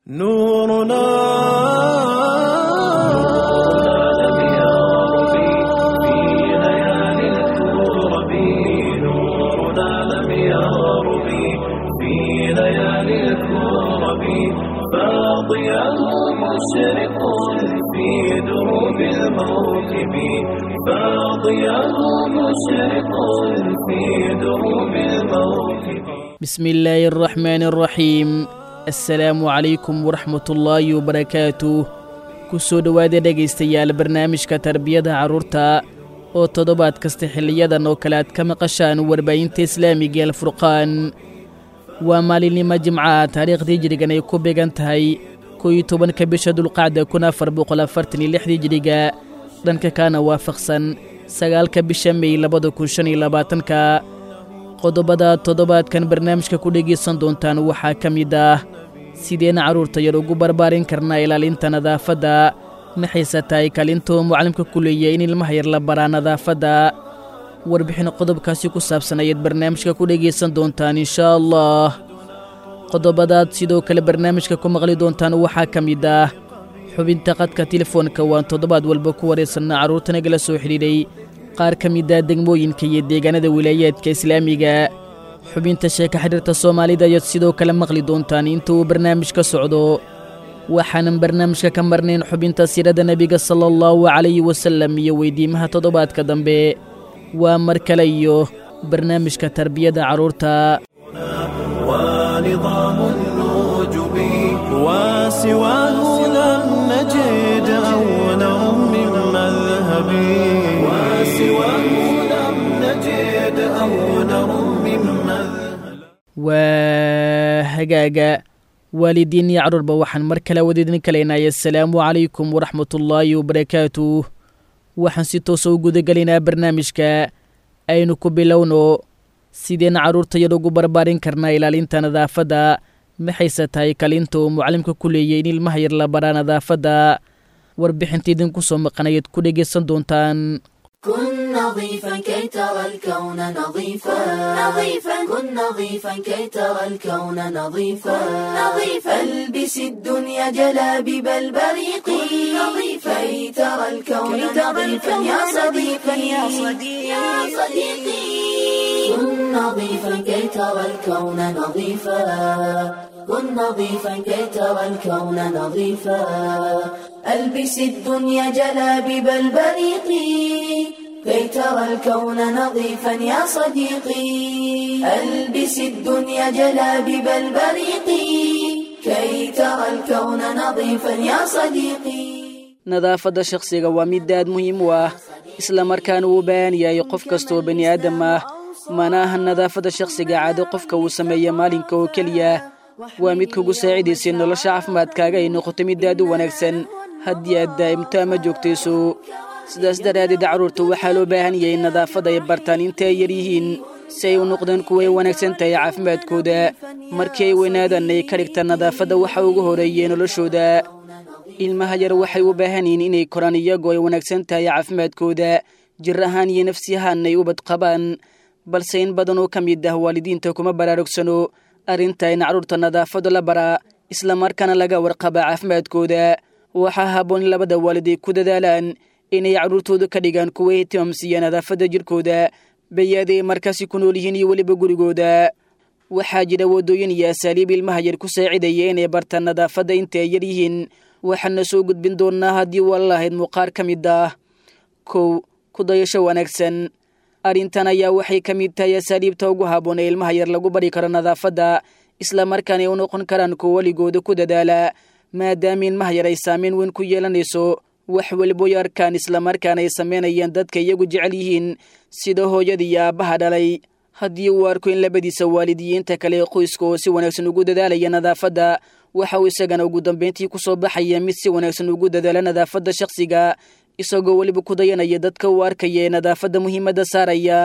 نورنا لم يغرب في ليالي الكرب نورنا لم يغرب في ليالي الكرب فاضيا مشرق في دروب الموكب فاضيا مشرق في دروب الموكب بسم الله الرحمن الرحيم السلام عليكم ورحمة الله وبركاته kusoo dhawaada dhegaystayaal barnaamijka tarbiyada carruurta oo toddobaad kasta xiliyadan oo kale aad ka maqashaan warbaahinta islaamiga ee alfurqaan waa maalinimo jimca taariikhdii hijrigan ay ku beegan tahay 11 bisha dulqacda 1446 hijriga dhanka kana waafaqsan 9 bisha May 2025 qodobada toddobaadkan barnaamijka ku dhegeysan doontaan waxaa ka mid ah sideen carruurta yar ugu barbaarin karnaa ilaalinta nadaafadda maxayse tahay kaalinta macallimka ku leeyahay in ilmaha yar la baraa nadaafadda warbixin qodobkaasi ku saabsan ayaad barnaamijka ku dhegeysan doontaan insha allah qodobadaad sidoo kale barnaamijka ku maqli doontaan waxaa ka mid ah xubinta qadka telefoonka waan toddobaad walba ku wareysannaa carruurta nagala soo xidhiidhay qaar ka mid ah degmooyinka iyo deegaanada wilaayaadka islaamiga xubinta sheeka xiriirta soomaalida ayaad sidoo kale maqli doontaan inta uu barnaamijka socdo waxaanan barnaamijka ka marnayn xubinta siirada nebiga sala allahu calayhi wasallam iyo weydiimaha toddobaadka dambe waa mar kale iyo barnaamijka tarbiyada carruurta ونظام النجوم وسواه لم نجد أولا من مذهب وسواه لم نجد أولا من مذهب وهجاجا والدين يا عرب وحن مركلا ودين كلينا السلام عليكم ورحمة الله وبركاته وحن ستو سوق دقلنا برنامجك أين كبلونو sideen carruurta yar ugu barbaarin karnaa ilaalinta nadaafadda maxayse tahay kaalinta uu macallimka ku leeyahay in ilmaha yar la baraa nadaafadda warbixinta idinku soo maqanayaad ku dhegaysan doontaan كن نظيفا كي ترى الكون نظيفا كن نظيفا كي ترى الكون نظيفا البس الدنيا جلابيب البريق كي ترى الكون نظيفا يا صديقي كن نظيفا كي ترى الكون نظيفا كن نظيفا كي ترى الكون نظيفا البس الدنيا جلابيب البريق كي ترى الكون نظيفا يا صديقي البس الدنيا جلابيب البريق كي ترى الكون نظيفا يا صديقي nadaafadda shakhsiga waa mid aad muhiim u ah isla markaana uu baahan yahay qof kastoo bani aadam ah mana aha nadaafadda shakhsiga caado qofka uu sameeya maalinka oo keliya waa mid kugu saacidaysay nolosha caafimaadkaaga ay noqoto mid aad u wanaagsan haddii aad daa'imto ama joogtayso sidaas daraaddeed carruurta waxaa loo baahan yahay nadaafadda ay bartaan inta ay yar yihiin si ay u noqdaan kuwa ay wanaagsan tahay caafimaadkooda markii ay weynaadaan ay ka dhigtaan nadaafadda waxa ugu horeeyay noloshooda ilmaha yar waxay u baahan yihiin inay koraan iyagoo ay wanaagsan tahay caafimaadkooda jir ahaan iyo nafsi ahaan ay u badqabaan balse in badan oo ka mid ah waalidiinta kuma baraarugsano arrinta in carruurta nadaafadda la baraa isla markaana laga warqaba caafimaadkooda waxaa habboon in labada waalid ay ku dadaalaan inay carruurtooda ka dhigaan kuwa ihtimaamsiiya nadaafadda jirkooda bayaaday markaasi ku nool yihiin iyo weliba gurigooda waxaa jira waddooyin iyo asaaliib ilmaha yar ku saacidaya inay bartaan nadaafadda inta ay yar yihiin waxaana soo gudbin doonnaa haddii waa lahayd muuqaar ka mid ah kow ku dayasho wanaagsan arrintan ayaa waxay ka mid tahay asaaliibta ugu habboon ee ilmaha yar lagu bari karo nadaafadda isla markaana ay u noqon karaan kuwa weligooda ku dadaala maadaama ilmaha yar ay saamayn weyn ku yeelanayso wax weliba ay arkaan isla markaana ay samaynayaan dadka iyagu jecel yihiin sida hooyada iyo aabbaha dhalay haddii uu arko in labadiisa waalidiyiinta kale ee qoyska oo si wanaagsan ugu dadaalaya nadaafadda waxa uu isagana ugu dambayntii ku soo baxaya mid si wanaagsan ugu dadaala nadaafadda shakhsiga isagoo weliba ku dayanaya dadka uu arkaya ee nadaafadda muhiimadda saaraya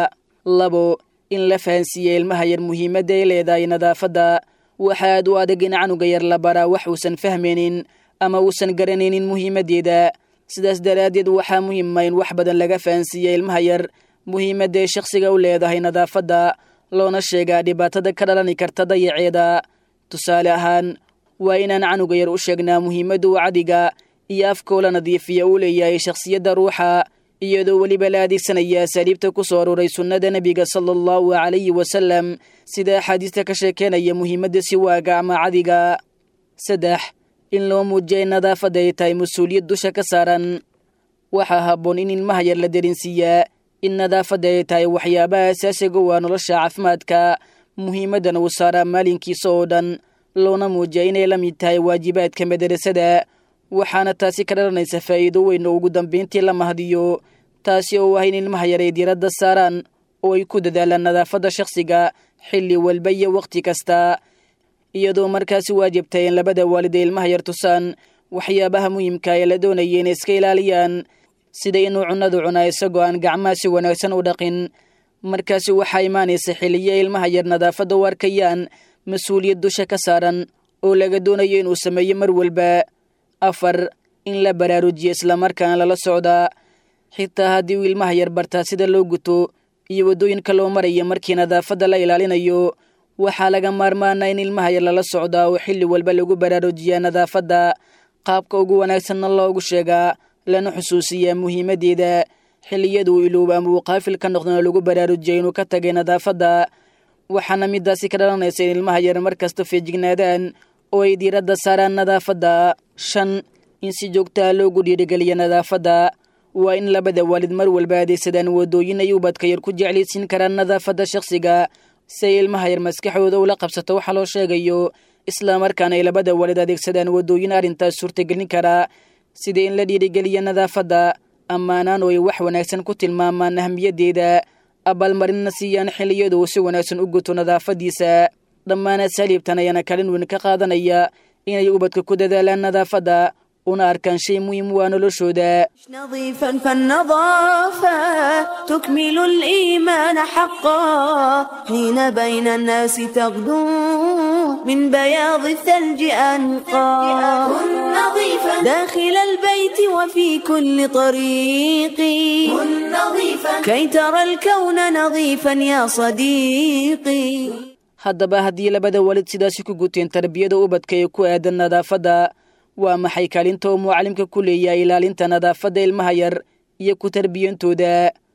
2 in la fahansiiya ilmaha yar muhiimadda ay leedahay nadaafadda waxa aad u adag in canuga yar la baraa wax uusan fahmaynin ama uusan garanaynin muhiimaddeeda sidaas daraaddeed waxaa muhiim ah in wax badan laga fahansiiya ilmaha yar muhiimadda ay shakhsiga u leedahay nadaafadda loona sheegaa dhibaatada ka dhalani karta dayaceeda tusaale ahaan waa inaan canuga yar u sheegnaa muhiimadda uu cadiga iyo afkoola nadiifiya uu leeyahay shakhsiyadda ruuxa iyadoo weliba la adeegsanaya asaaliibta ku soo aruuray sunnada nebiga sala allahu calayhi wasalam sida axaadiista ka sheekeynaya muhiimadda siwaaga ama cadiga 3 in loo muujiyo in nadaafadda ay tahay mas-uuliyad dusha ka saaran waxaa habboon in ilmaha yar la darinsiiyaa in nadaafadda ay tahay waxyaabaha asaasiga waa nolosha caafimaadka muhiimaddana uu saaraa maalinkiisa oo dhan loona muujiya inay la mid tahay waajibaadka madarasada waxaana taasi ka dhalanaysa faa'iido weyn oo ugu dambayntii la mahadiyo taasi oo ah in ilmaha yar ay diiradda saaraan oo ay ku dadaalaan nadaafadda shakhsiga xilli walba iyo wakhti kasta iyadoo markaasi waajibtay in labada waalid ee ilmaha yar tusaan waxyaabaha muhiimka ee la doonaya inay iska ilaaliyaan sida inuu cunnadu cunaa isagoo aan gacmaha si wanaagsan u dhaqin markaasi waxaa imaanaysa xilliyo ilmaha yar nadaafadda u arkayaan mas-uuliyad dusha ka saaran oo laga doonayo inuu sameeyo mar walba 4 in la baraarujiyo islamarkaana lala socdaa xitaa haddii uu ilmaha yar bartaa sida loo guto iyo waddooyinka loo maraya markii nadaafadda la ilaalinayo waxaa laga maarmaanaa in ilmaha yar lala socdaa oo xilli walba lagu baraarujiyaa nadaafadda qaabka ugu wanaagsanna loogu sheegaa lana xusuusiyaa muhiimaddeeda xilliyaduu ilooba ama uu qaafil ka noqdana lagu baraarujiya inuu ka tagay nadaafadda waxaana midaasi ka dhalanaysa in ilmaha yar mar kasta feejignaadaan oo ay diiradda saaraan nadaafadda 5 in si joogtaa loogu dhiirigeliya nadaafadda waa in labada waalid mar walba adeegsadaan waddooyin ay ubadka yar ku jeclaysiin karaan nadaafadda shakhsiga si ay ilmaha yar maskaxdooda ula qabsato waxa loo sheegayo islamarkaana ay labada waalid adeegsadaan waddooyin arrintaas suurtagelin karaa sida in la dhiirigeliya nadaafadda ammaanaan oo ay wax wanaagsan ku tilmaamaan ahmiyaddeeda abaalmarinna siiyaan xilliyadu uu si wanaagsan u guto nadaafaddiisa dhammaan asaaliibtan ayaana kalin weyn ka qaadanaya inay ubadka ku dadaalaan nadaafadda una arkaan shay muhiim waa noloshooda نظيفا فالنظافة تكمل الإيمان حقا حين بين الناس تغدو من بياض الثلج أنقا كن نظيفا داخل البيت وفي كل طريق كن نظيفا كي ترى الكون نظيفا يا صديقي haddaba haddii labada waalid sidaasi ku guteen tarbiyada ubadka ee ku aadan nadaafadda waa maxay kaalinta uu mucallimka ku leeyahay ilaalinta nadaafadda ilmaha yar iyo ku tarbiyantooda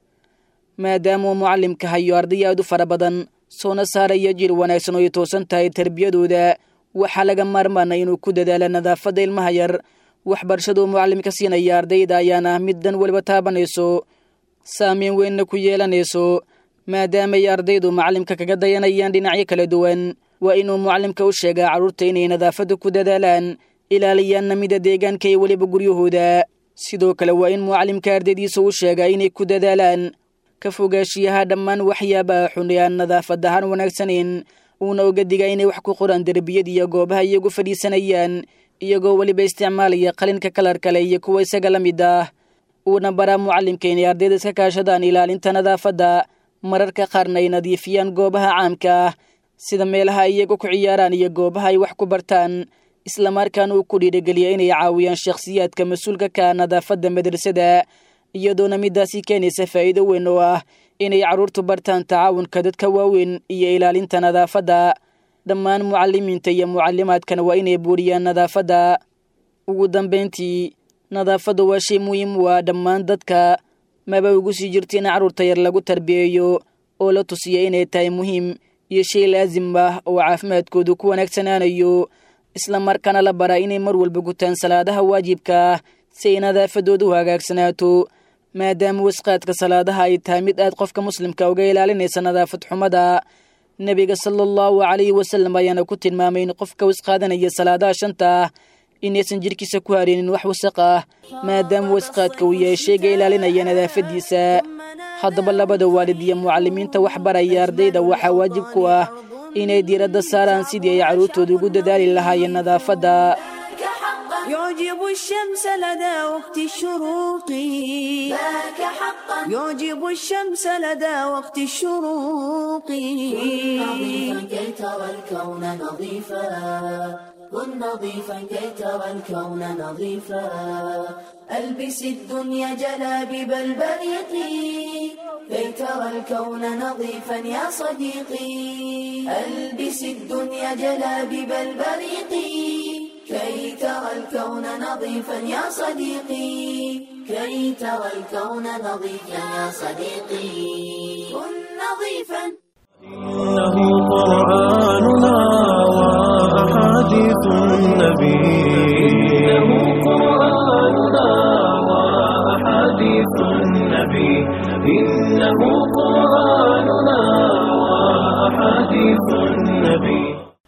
maadaama uu mucallimka hayo arday aad u fara badan soona saaraya jir wanaagsan oo ay toosan tahay tarbiyadooda waxaa laga maarmaanay inuu ku dadaala nadaafadda ilmaha yar waxbarashaduu mucallimka siinaya ardayda ayaana mid dan waliba taabanayso saameyn weynna ku yeelanayso maadaama ay ardaydu mucallimka kaga dayanayaan dhinacyo kala duwan waa inuu mucallimka u sheegaa carruurta inay nadaafadda ku dadaalaan ilaaliyaanna mida deegaanka iyo weliba guryahooda sidoo kale waa in mucallimka ardaydiisa u sheegaa inay ku dadaalaan ka fogaashiyaha dhammaan waxyaabaha xun ee aan nadaafad ahaan wanaagsanayn uuna uga digaa inay wax ku qoraan derbiyada iyo goobaha iyagu fadhiisanayaan iyagoo weliba isticmaalaya qalinka kalarka leh iyo kuwa isaga la mid ah uuna baraa mucallimka inay ardayda iska kaashadaan ilaalinta nadaafadda mararka qaarna ay nadiifiyaan goobaha caamka ah sida meelaha iyagu ku ciyaaraan iyo goobaha ay wax ku bartaan islamarkaana uu ku dhiirigeliya inay caawiyaan shakhsiyaadka mas-uulka ka nadaafadda madrasada iyadoona midaasi keenaysa faa'iido weyn oo ah inay carruurtu bartaan tacaawunka dadka waaweyn iyo ilaalinta nadaafadda dhammaan mucallimiinta iyo mucallimaadkana waa inay buuriyaan nadaafadda ugu dambayntii nadaafaddu waa shay muhiim u ah dhammaan dadka maba ugu sii jirta in carruurta yar lagu tarbiyeeyo oo la tusiya inay tahay muhiim iyo shay laasim ah oo caafimaadkoodu ku wanaagsanaanayo islamarkaana la baraa inay mar walba gutaan salaadaha waajibka ah si ay nadaafadoodu u hagaagsanaato maadaama wasqaadka salaadaha ay tahay mid aad qofka muslimka uga ilaalinaysa nadaafad xumada nebiga sala allahu calayhi wasalam ayaana ku tilmaamay in qofka wasqaadanaya salaadaha 5 ah inaysan jirkiisa ku hareenin wax wasaq ah maadaama wasqaadka uu yahay shayga ilaalinaya nadaafadiisa haddaba labada waalid iyo mucallimiinta wax baraya ardayda waxaa waajib ku ah inay diiradda saaraan sidii ay carruurtooda ugu dadaali lahaayeen nadaafadda يعجب الشمس لدى وقت الشروق ذاك حقا يعجب الشمس لدى وقت الشروق نظيفا كي ترى الكون نظيفا كن نظيفا كي ترى الكون نظيفا ألبس الدنيا جلابيب البريق كي ترى الكون نظيفا يا صديقي ألبس الدنيا جلابيب البريق الكون نظيفا يا صديقي كي ترى الكون نظيفا يا صديقي كن نظيفا إنه قرآننا وأحاديث النبي إنه قرآننا وأحاديث النبي إنه قرآننا وأحاديث النبي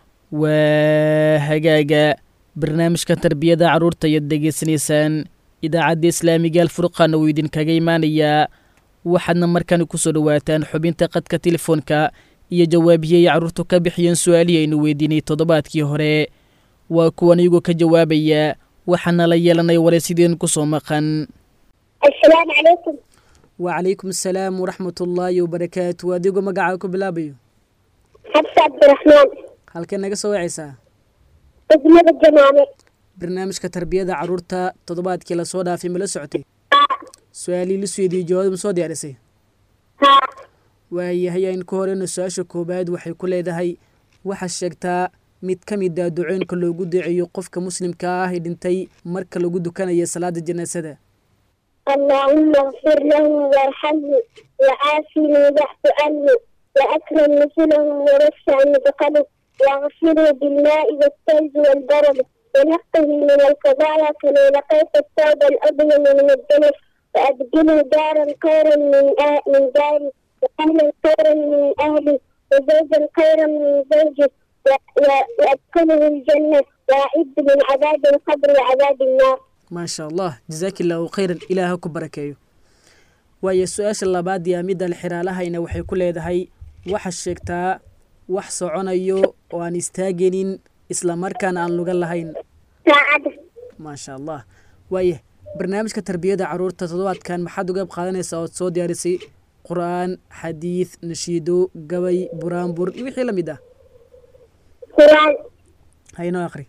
وهجاجة barnaamijka tarbiyada carruurta ayaad degeysanaysaan idaacadda islaamiga alfurqaan uu idinkaga imaanayaa waxaadna markan ku soo dhawaataan xubinta qadka telefoonka iyo jawaabiyey carruurtu ka bixiyeen su'aalihii aynu weydiinay toddobaadkii hore waa kuwan iyagoo ka jawaabaya waxaana la yeelanay waraysideen ku soo maqan السلام عليكم. وعليكم السلام ورحمة الله وبركاته adigoo magacaaga ku bilaabayo حفصة عبد الرحمن. halkee naga soo wacaysaa اسمه الجمامة. barnaamijka tarbiyada carruurta toddobaadkii la soo dhaafay ma la socotay su-aalihii la soo jawaab ma soo diyaarisay ها. waayahay aynu ka horeyno su-aasha koobaad waxay ku leedahay waxaa sheegtaa mid ka mid ah ducooyinka loogu duceeyo qofka muslimka ah ee dhintay marka lagu dukanayo salaada janaasada اللهم اغفر له وارحمه وعافه واعف عنه وأكرم نزله ورفع مدخله واغسله بالماء والثلج والبرد ونقه من الخزايا كما لقيت الثوب الأبيض من الدنس وأبدله دارا خيرا من داري وأهلا خيرا من أهلي وزوجا خيرا من زوجي وأدخله الجنة وأعد من عذاب القبر وعذاب النار. ما شاء الله جزاك الله خيرا ilaaha ku barakeeyo waayo su-aasha labaad yaa midda la xiraalahayna waxay ku leedahay waxa sheegtaa wax soconayo oo aan istaagaynin isla markaana aan luga lahayn ساعد. ما شاء الله waaye barnaamijka tarbiyada carruurta toddobaadkan maxaad uga qaadanaysaa ood soo diyaarisay qur'aan xadiid nashiido gabay buraanbur iyo wixii la mid ah قرآن. haynoo aqri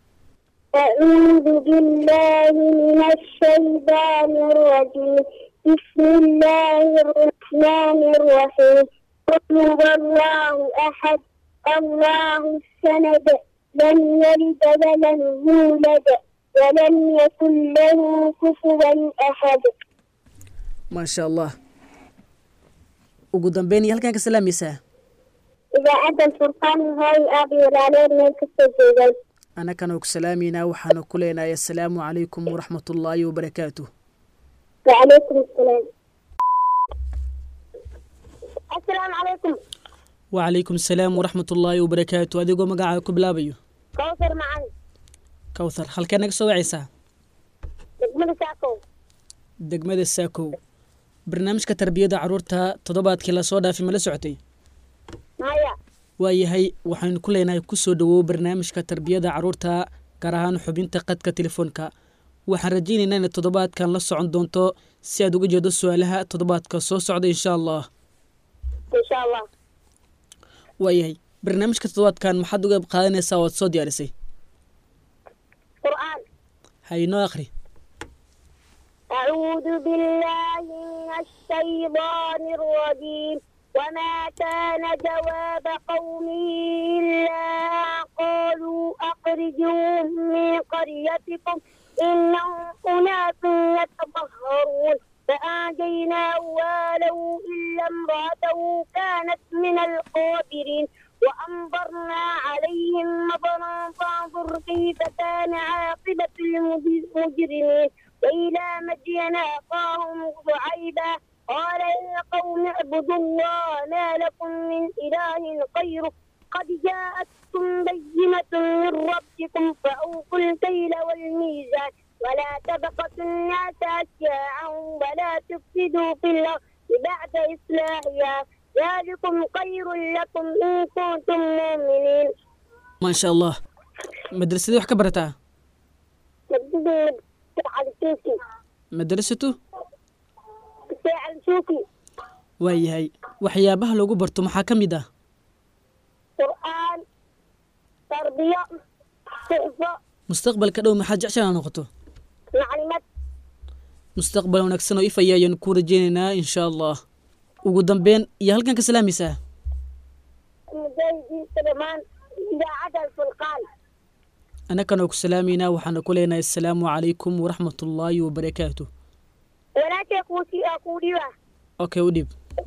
أعوذ بالله من الشيطان الرجيم بسم الله الرحمن الرحيم قل هو الله أحد الله الصمد لم يلد ولم يولد ولم يكن له كفوا أحد. ما شاء الله ugu dambeyn iyo halkan ka salaamaysaa إذا أدى الفرقان هاي أبي والعليم من كتب أنا كانوا كسلامينا وحنا كلنا السلام عليكم ورحمة الله وبركاته. وعليكم السلام. السلام عليكم. وعليكم السلام ورحمة الله وبركاته. هذا يقوم قاعد كبلابيو. كوثر معي. كوثر هل كانك سوى عيسى؟ دقمة ساكو. دقمة الساكو. برنامج كتربية عرورتها تضبط كلا صودا في ملسعتي. هيا. waayahay waxaynu ku leenahay ku soo dhawow barnaamijka tarbiyada carruurta gaar ahaan xubinta qadka telefoonka waxaan rajaynaynaa inaad toddobaadkan la socon doonto si aad uga jeedo su-aalaha toddobaadka soo socda insha allah insha allah waayahay barnaamijka toddobaadkan maxaad uga qaadanaysaa ood soo diyaarisay qur'aan haynoo aqri أعوذ بالله من الشيطان الرجيم وما كان جواب قومه إلا قالوا أخرجوهم من قريتكم إنهم أناس يتطهرون فآتيناه وله إلا امرأته كانت من الغابرين وأمطرنا عليهم مطرا فانظر كيف كان عاقبة المجرمين وإلى مدين أخاهم شعيبا قال يا قوم اعبدوا الله ما لكم من إله غيره قد جاءتكم بينة من ربكم فأوفوا الكيل والميزان ولا تبخسوا الناس أشياءهم ولا تفسدوا في الأرض بعد إصلاحها ذلكم خير لكم إن كنتم مؤمنين. ما شاء الله مدرسة وح كبرتها مدرسته waayahay waxyaabaha lagu barto maxaa ka mid ah qur'aan tarbiya sifo mustaqbalka dhow maxaa jeceshaa noqoto macluumaad mustaqbal wanaagsan oo ifaya ayaan ku rajaynaynaa insha allah ugu dambeyn iyo halkan ka salaamaysaa مجاهدين سلمان إذاعة الفرقان أنا كانوا كسلامينا وحنا كلنا السلام عليكم ورحمة الله وبركاته. ولا أقولي أوكي وديب.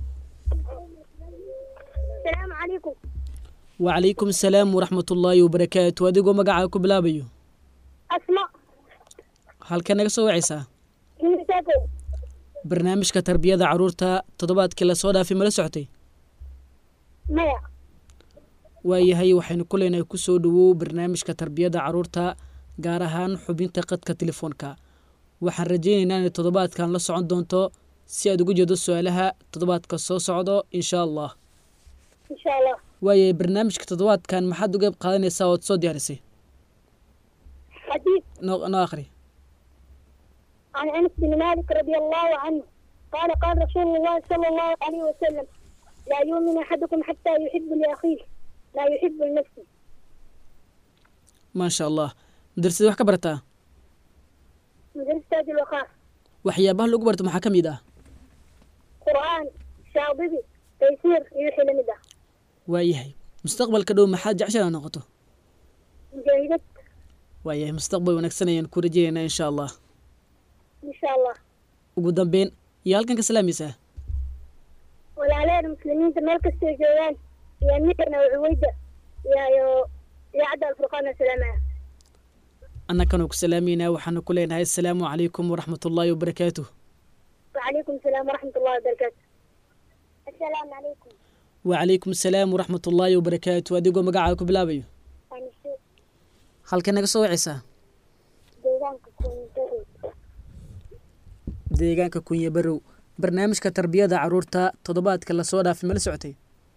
السلام عليكم. وعليكم السلام ورحمة الله وبركاته. واديكو مقعاكو بلابيو. أسماء. هل كان نقصوا عيسى؟ كنتاكو. برنامج كتربية عرورتا تضبط كلا صودا في ملسعتي. مايا. waayahay waxaynu kuleynay ku soo dhawow barnaamijka tarbiyada caruurta gaar ahaan xubinta qadka telefoonka waxaan rajaynaynaa in toddobaadkan la socon doonto si aad ugu jeedo su'aalaha toddobaadka soo socdo insha Allah waayay barnaamijka toddobaadkan maxaad uga qayb qaadanaysaa oo soo diyaarisay حديث no akhri عن أنس بن مالك رضي الله عنه قال رسول الله صلى الله عليه وسلم لا يؤمن أحدكم حتى يحب لأخيه لا يحب لنفسه. ما شاء الله. مدرسة wax ka bartaa? مدرسة الوقاف. waxyaabaha lagu barto maxaa kamid ah? قرآن، شاطبي، تيسير يوحي لمدة. waayahay. mustaqbalka dhow maxaad jeceshahay noqoto? مجاهدة. waayahay mustaqbal wanaagsan ayaan ku rajaynaynaa insha Allah. إن شاء الله. ugu dambeyn iyo halkan ka salaamaysaa? ولا المسلمين تملك السجوان يا ميرنا وعويدة يا عدا الفرقان السلامة. أنا كانوا كسلامينا وحنا كلنا السلام عليكم ورحمة الله وبركاته. وعليكم السلام ورحمة الله وبركاته. السلام عليكم. وعليكم السلام ورحمة الله وبركاته. أديكم مقعدكم بلابيو. هل كان نقصوا عيسى؟ deegaanka kunya barow barnaamijka tarbiyada caruurta toddobaadka la soo dhaafay mala socotay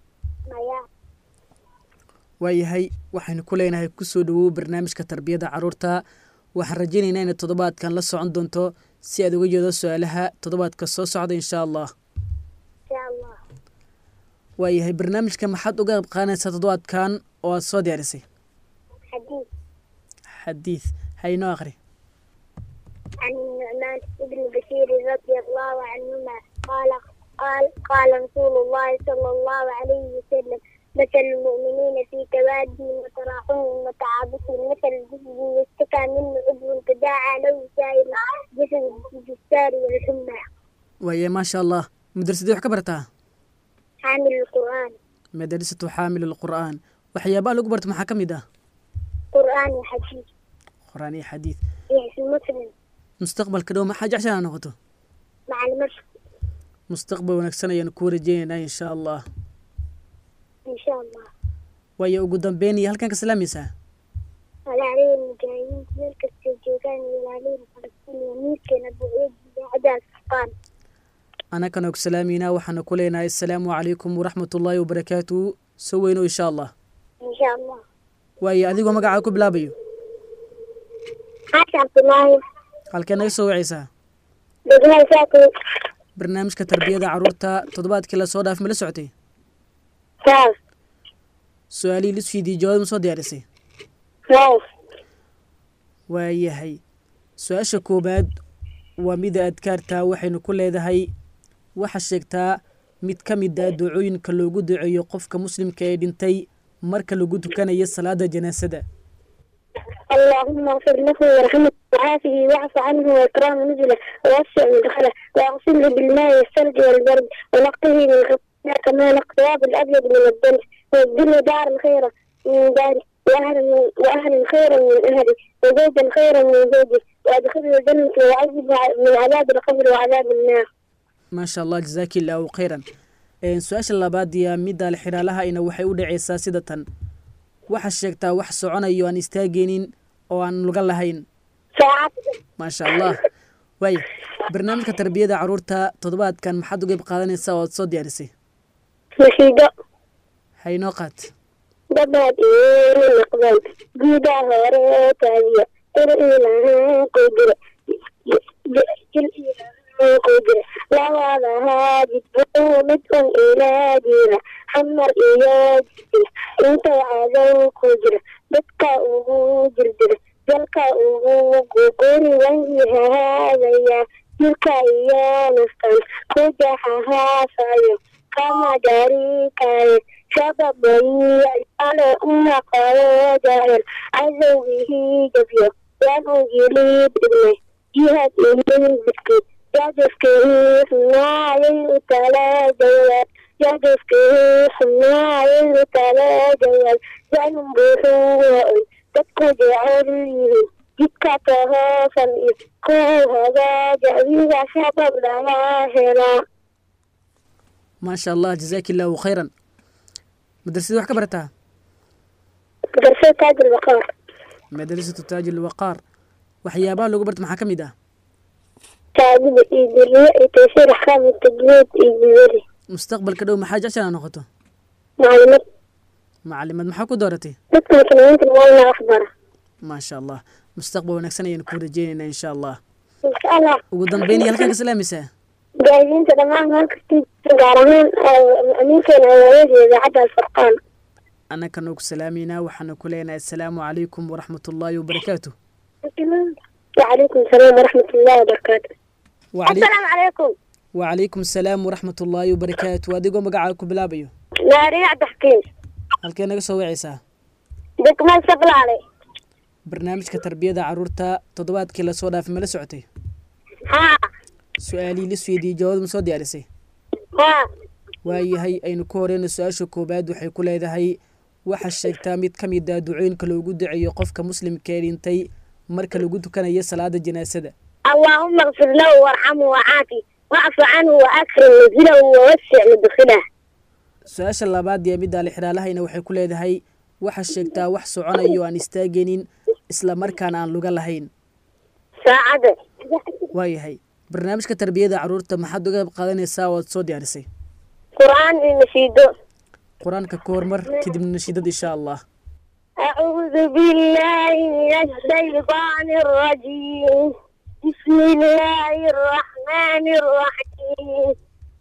waayahay waxaynu ku leenahay ku soo dhawow barnaamijka tarbiyada caruurta waxaan rajaynaynaa in toddobaadkan la socon doonto si aad uga jeedo su'aalaha toddobaadka soo socda insha Allah waayahay barnaamijka maxaad uga qayb qaadanaysaa toddobaadkan oo aad soo diyaarisay xadiis hayno akhri عن النعمان بن بشير رضي الله عنهما قال رسول الله صلى الله عليه وسلم مثل المؤمنين في توادهم وتراحمهم وتعاطفهم مثل الجسد يشتكى منه عضو تداعى له سائر جسد الجسار والحمى. ويا ما شاء الله مدرسة wax ka bartaa حامل القرآن. مدرسة حامل القرآن waxyaabaha lagu barto maxaa kamid ah قرآن وحديث. قرآن iyo xadiis. مسلم. mustaqbalka dhow maxaa jeceshahay noqoto معلمات. mustaqbal wanaagsan ayaan ku rajaynaynaa insha Allah. إن شاء الله. ويا ugu dambeyn iyo halkan ka salaamaysaa على عليه المجاهدين تلك السجودان والعليه الفلسطيني وميركن أبو عيد عدا السقان. أنا كانوا كسلامينا وحنا كلنا السلام عليكم ورحمة الله وبركاته سوينو إن شاء الله. إن شاء الله. ويا أديكم مقعدكم بلابيو. عبد الله. هل كان يسوي عيسى؟ بدنا نسافر. برنامج كتربية عروتها تضبط كلا صودا في ملسعتي. نعم. سؤالي لسه دي جواب مصدي يارسي. نعم. وياهي سؤال شكوباد وميدا أذكارتا وحين كل هذا هي وحشكتا ميد كميدا دعوين كاللوجود دعي قفك مسلم كيدنتي مرك اللوجود كان يصل هذا جناسة. اللهم اغفر له وارحمه وعافه واعف عنه واكرام نزله ووسع مدخله واغسله بالماء والثلج والبرد ونقه من الخطايا كما نقى الثواب الابيض من الدنس وابدله دارا خيرا من داره واهلا خيرا من اهله وزوجا خيرا من زوجه وادخله الجنه وعذبه من عذاب القبر وعذاب النار. ما شاء الله جزاك الله خيرا. سؤال اللباد يا ميدا الحرالها إنه وحي ودعي ساسدة وحشكتا وحسعنا يوان استاجينين oo aan luga lahayn ma sha Allah way barnaamijka tarbiyada caruurta toddobaadkan maxaad uga qayb qaadanaysaa oo soo diyaarisay nasiido hayno qaad dabad naqdan guuda hore taadiya ilaahay qudra lawada haajid midkan ilaajina xamar iyo inta cadow ku jira dadka ugu jirdira dalka ugu gogori wanyahaadaya dilka iyo naftan ku jaxahaasayo كما جاريك شبابي على قال جاهل عزوه جبيه يانو يليد ابنه جهة من ذكي يجف كيف نايل تلا جوال يجف كيف نايل تلا جوال جانم بحوال تكو جعلي جدك تهافل كو هذا جعلي شباب لها ما شاء الله جزاك الله خيرا مدرسة wax ka barataa مدرسة تاج الوقار مدرسة تاج الوقار waxyaabaha lagu barto maxaa kamid ah تعليم إيديلية تيسير أحكام التجويد إيديلية mustaqbalka dhow maxaa jeceshahay noqoto معلومات macallimad maxaa ku dooratay dadka muslimiinta waa wax bara ما شاء الله mustaqbal wanaagsan ayaan ku rajeynaynaa insha Allah insha Allah ugu dambeyn halkan ka salaamaysaa gaadiinta dhammaan halkastii gaar ahaan amiirkeena hawaayadeeda cadda alfurqaan annaka nagu salaamayna waxaana ku leenahay assalaamu calaykum waraxmatullaahi wabarakaatuh وعليكم السلام ورحمة الله وبركاته السلام عليكم وعليكم السلام ورحمة الله وبركاته adigoo magacaaga ku bilaabayo naariin cabdixkiin halkee naga soo wacaysaa degmada sablaale barnaamijka tarbiyada carruurta toddobaadkii la soo dhaafay ma la socotay haa su-aalihii la isweydiiyey jawaab ma soo diyaarisay haa waayahay aynu ku horeyno su-aasha koobaad waxay ku leedahay waxaa sheegtaa mid ka mid ah ducooyinka loogu duceeyo qofka muslimka ee dhintay marka lagu tukanayo salaada janaasada اللهم اغفر له وارحمه وعافه واعف عنه واكرم نزله ووسع مدخله su-aasha labaad ee midda lixraalahayna waxay ku leedahay waxaa sheegtaa wax soconayo aan istaagaynin isla markaana aan luga lahayn ساعده waayahay barnaamijka tarbiyada carruurta maxaad uga qayb qaadanaysaa oo aad soo diyaarisay قرآن النشيد qur-aanka ka hormar kadibna nashiidad insha allah أعوذ بالله من الشيطان الرجيم بسم الله الرحمن الرحيم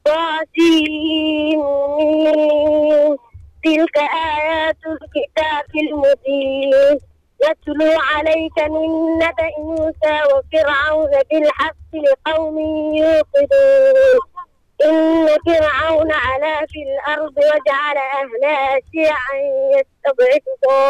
طاسين تلك آيات الكتاب المبين يتلو عليك من نبأ موسى وفرعون بالحق لقوم يوقنون إن فرعون علا في الأرض وجعل أهلها شيعا يستضعف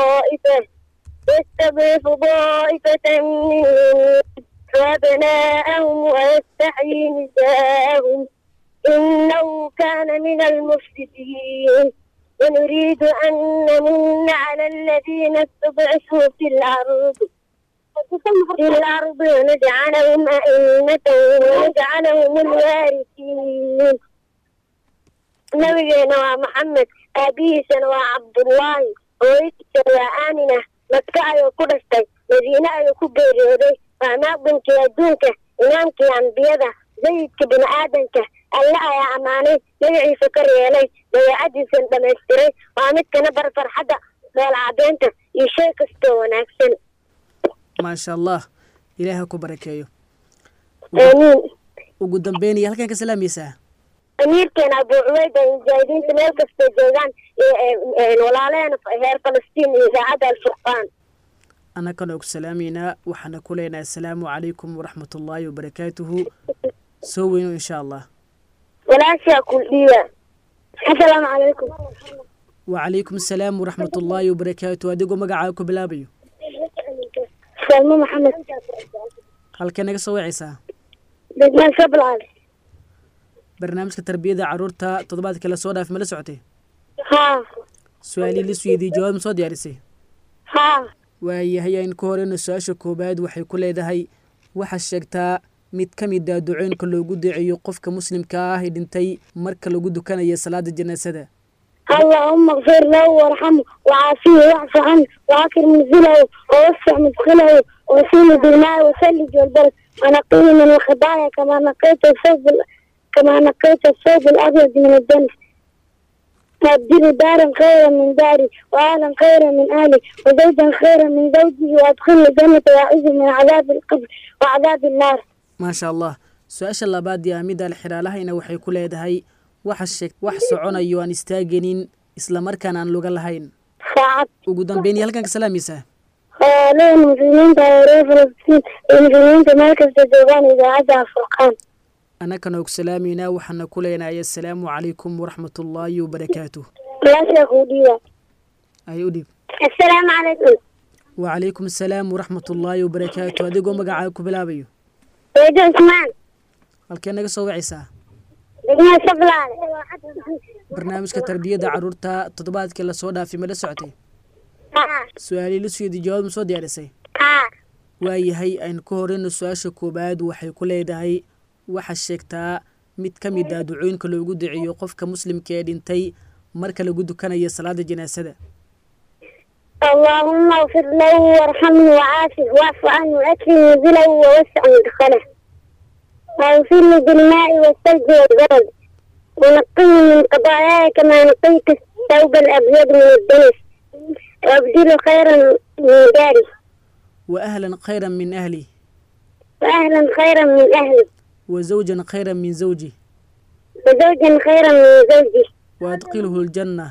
طائفة منهم وأبناءهم ويستحيي نساءهم إنه كان من المفسدين ونريد أن نمن على الذين استضعفوا في الأرض ونجعلهم أئمة ونجعلهم الوارثين نبينا محمد أبيسا وعبد الله ويسا وآمنة مكة يقرستي مدينة يكبريودي وأماقنك يدونك إمامك أنبياء زيدك بن آدمك الله يا أماني يدعي فكر يلي ويعجز دمستري وأمدك نبر فرحة والعبينت يشيك استوى أكسن ما شاء الله ilaaha ku barakeeyo آمين ugu dambeyn halkan ka salaamaysaa أميركن أبو عبيدة المجاهدين في ملك السجودان ولالين هير فلسطين إذاعة الفرقان annaka nagu salaamayna waxaana ku leenahay assalaamu calaykum waraxmatullaahi wabarakaatuhu soo weyno insha allah ولا شيء كل ديوة السلام عليكم وعليكم السلام ورحمة الله وبركاته adigoo magacaaga ku bilaabayo سلمى محمد halkee naga soo wacaysaa دجمان سبلال barnaamijka tarbiyada carruurta toddobaadkii la soo dhaafay ma la socotay ها su-aalihii la isweydiiyey jawaab ma soo diyaarisay ها waayahay aynu ku horeyno su-aasha koobaad waxay ku leedahay waxaa sheegtaa mid ka mid ah ducooyinka loogu duceeyo qofka muslimka ah ee dhintay marka lagu dukanayo salaada janaasada اللهم اغفر له وارحمه وعافيه واعف عنه واكرم نزله ووسع مدخله وسيل بالماء وثلج والبرد ونقيه من الخطايا كما نقيت الثوب الابيض من الدنس وابدله دارا خيرا من داري واهلا خيرا من اهلي وزوجا خيرا من زوجي وادخله الجنه واعوذ من عذاب القبر وعذاب النار ما شاء الله su-aasha labaad ee midda xiraalahayna waxay ku leedahay wax soconayo aan istaagaynin isla markaana aan luga lahayn ساعات ugu dambeyn halkan ka salaamaysaa لين المسلمين تايرين فلسطين المسلمين في مركز الجوغان إذاعة الفرقان أنا كان أكسلامينا وحنا كلنا السلام عليكم ورحمة الله وبركاته. لا شهودية. أيودي. السلام عليكم. وعليكم السلام ورحمة الله وبركاته. هذه قوم قاعدكم بلابيو. سيد عثمان. halkeen naga soo wacaysaa degmada Sablaale barnaamijka tarbiyada carruurta toddobaadkii la soo dhaafay ma la socotay su'aalo la soo diyaariyay ma soo diyaarisay waayahay aan ku horeyno su'aasha koobaad waxay ku leedahay waxa sheegtaa mid ka mid ah ducooyinka loogu duceeyo qofka muslimka ee dhintay marka lagu dukanayo salaada janaasada اللهم اغفر له وارحمه وعافه واعف عنه واكرم نزله ووسع مدخله واغفر له بالماء والثلج والبرد ونقيه من قضاياه كما نقيت الثوب الابيض من الدنس وابدله خيرا من داره واهلا خيرا من اهلي واهلا خيرا من اهلي وزوجا خيرا من زوجي وزوجا خيرا من زوجي وادخله الجنة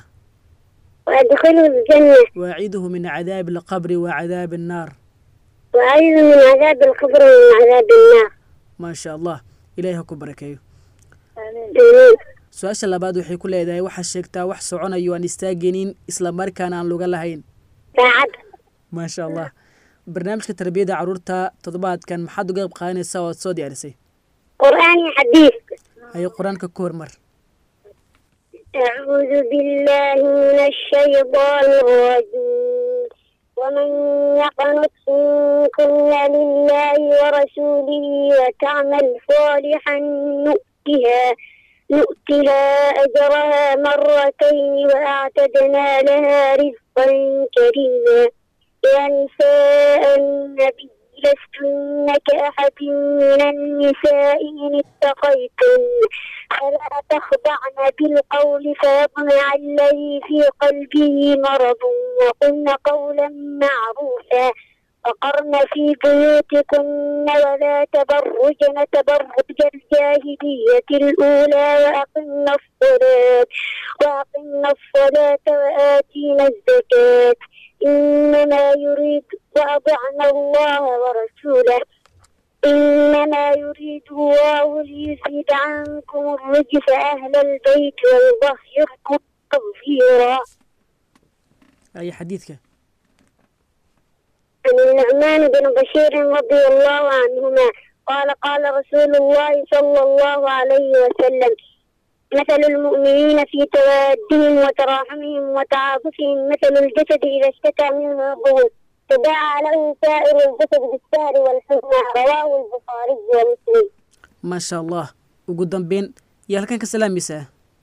وأعيده من عذاب القبر وعذاب النار وأعيده من عذاب القبر ومن عذاب النار ما شاء الله إلهي كبركيه آمين سؤال labaad waxay ku leedahay waxa sheegtaa wax soconayo aan istaaginin isla markaana aan luga lahayn saacad ما شاء الله barnaamijka tarbiyada carruurta toddobaadkan maxaad uga qayb qaadanaysaa oo soo diyaarisay قرآن حديث ay quraanka ku hormar أعوذ بالله من الشيطان الرجيم ومن يقنط منكن لله ورسوله وتعمل صالحا نؤتها أجرها مرتين وأعتدنا لها رزقا كريما يا نساء النبي لستن كأحد من النساء إن اتقيتن فلا تخضعن بالقول فيطمع الذي في قلبه مرض وقلن قولا معروفا وقرن في بيوتكن ولا تبرجن تبرج الجاهلية الأولى وأقمنا الصلاة وآتينا الزكاة إنما يريد وأطعنا الله ورسوله إنما يريد الله ليذهب عنكم الرجس أهل البيت ويطهركم تطهيرا. أي حديثك؟ عن النعمان بن بشير رضي الله عنهما قال رسول الله صلى الله عليه وسلم مثل المؤمنين في توادهم وتراحمهم وتعاطفهم مثل الجسد إذا اشتكى منه عضو تداعى له سائر الجسد بالسهر والحزن رواه البخاري ومسلم. ما شاء الله وقدام بين يا هلكان كسلام مساء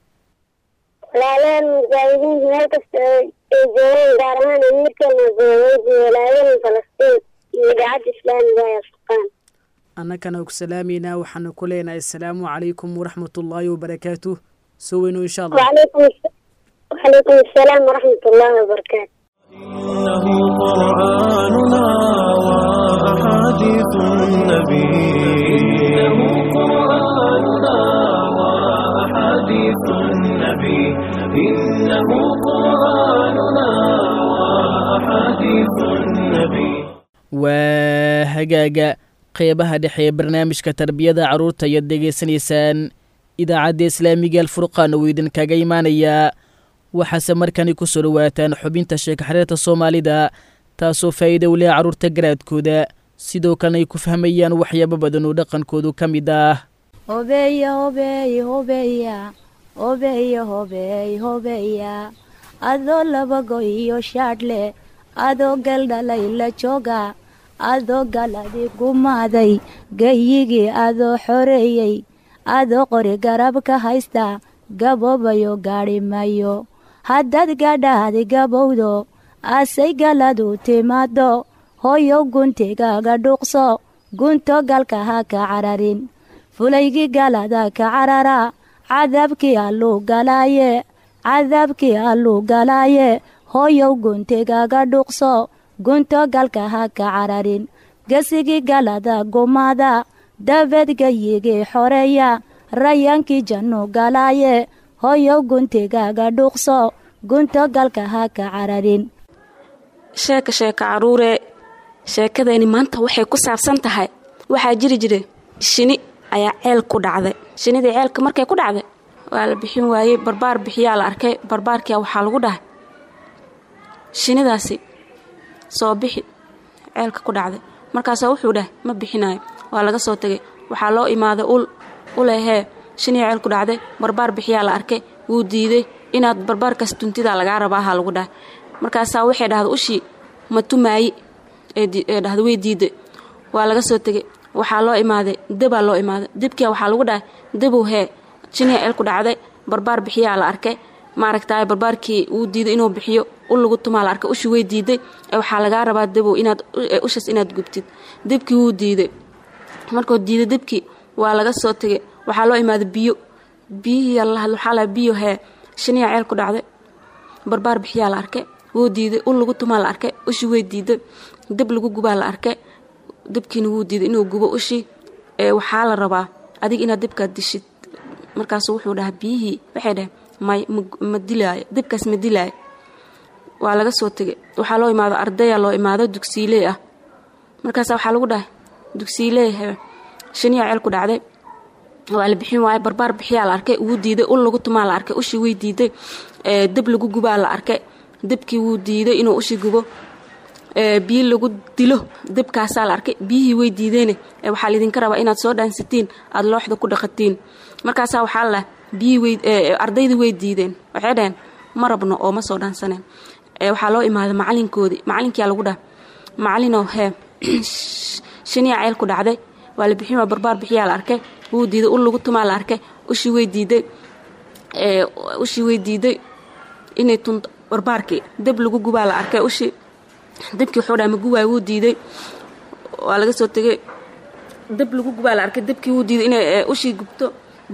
لا المجاهدين هناك الجنون دارمان أمريكا المجاهدين ولايين فلسطين مجاعد إسلام لا يفقان أنا كان أكسلامينا وحنا كلنا السلام عليكم ورحمة الله وبركاته سوينو إن شاء الله وعليكم السلام ورحمة الله وبركاته. إنه قرآننا وأحاديث النبي إنه قرآننا وأحاديث النبي إنه قرآننا وأحاديث النبي وهجاجة qeybaha dhexe ee barnaamijka tarbiyada carruurta ayaad degeysanaysaan idaacadda islaamiga alfurqaan uu idinkaga imaanayaa waxaase markani ku soo dhawaataan xubinta sheeko-xiriirta soomaalida taasoo faa'iido u leh carruurta garaadkooda sidoo kalena ay ku fahmayaan waxyaabo badan oo dhaqankoodu ka mid ah adoo labago iyo shaadhle adoo galdhalay la jooga adoo galadi gumaaday gayigii adoo xoreeyey adoo qori garab ka haysta gaboobayo gaadhi mayo haddaad gadhaadi gabowdo asay galadu timaado hooyow guntigaaga dhuuqso gunto galka ha ka cararin fulaygii galada ka carara cadaabkii alluu galaaye hooyow guntigaaga dhuuqso gunto galka ha ka cararin gesigii galada gumaada dabeed gayigii xoreeya rayaankii jannu galaaye hooyow guntigaaga dhuuqso gunto galka ha ka cararin. sheeka caruure sheekadayni maanta waxay ku saabsan tahay waxaa jiri jira shini ayaa ceel ku dhacday. Shinidii ceelka markay ku dhacday waa la bixin waayey, barbaar bixiyaa la arkay. Barbaarkii waxaa lagu dhahay shinidaasi soo bixi ceelka ku dhacday. Markaas wuxuu dhahay ma bixinayo, waa laga soo tagay. Waxaa loo imaaday ulehee shinii ceel ku dhacday, barbaar bixiyaa la arkay. Wuu diiday inaad barbaarkaas tuntida lagaa rabaa lagu dhahay. Markaas waxay dhahday ushii ma tumaayi ee dhahday way diiday. Waa laga soo tagay. Waxaa loo imaaday dibaa loo imaaday. Dibkii waxaa lagu dhahay dibu hee shinii ceel ku dhacday, barbaar bixiyaa la arkay. Maaragtay barbaarkii uu diiday inuu bixiyo, lagu tumaa la arkay. Ushii way diiday. Waxaa lagaa rabaa dibu inaad ushaas inaad gubtid. Dibkii wuu diiday. Markuu diiday dibkii waa laga soo tagay. Waxaa loo imaaday biyihii Allah waxaa la biyo hee shinii ceel ku dhacday, barbaar bixiyaa la arkay. Wuu diiday. Lagu tumaa la arkay. Ushii way diiday. dib lagu gubaa la arkay. Dibkiina wuu diiday inuu gubo ushii. Waxaa la rabaa adig inaad dibka dishid. Markaas wuxuu dhahay biyihii waxay dhahay ma dilaayo, dibkaas ma dilaayo. Waa laga soo tagay. Waxaa loo imaado ardaya loo imaado dugsiiley ah. Markaas waxaa lagu dhahay dugsiiley shinii ceel ku dhacday, waa la bixin waayey, barbaar bixiyaa la arkay. Wuu diiday. Lagu tumaa la arkay. Ushii way diiday. Dib lagu gubaa la arkay. Dibkii wuu diiday inuu ushii gubo. Biyo lagu dilo dibkaasaa la arkay. Biyihii way diideen. Waxaa lidinka rabaa inaad soo dhaansatiin, aad looxda ku dhaqatiin. Markaas waxaa la ardaydii way diideen. Waxay dhaheen ma rabno oo ma soo dhaansaneen. Waxaa loo imaaday macalinkoodii. Macalinkiyaa lagu dhahay macalinoo hee shinii ceel ku dhacday, waa la bixin waa barbaar bixiyaa la arkay. Wuu diiday. Lagu tumaa la arkay. Ushii way diiday. Ushii way diiday inay tunto barbaarkii. Dib lagu gubaa la arkay. Ushii dibkii wuxuu dhahay ma gubaay. Wuu diiday. Waa laga soo tagay. dib lagu gubaa la arkay. Dibkii wuu diiday inay ushii gubto.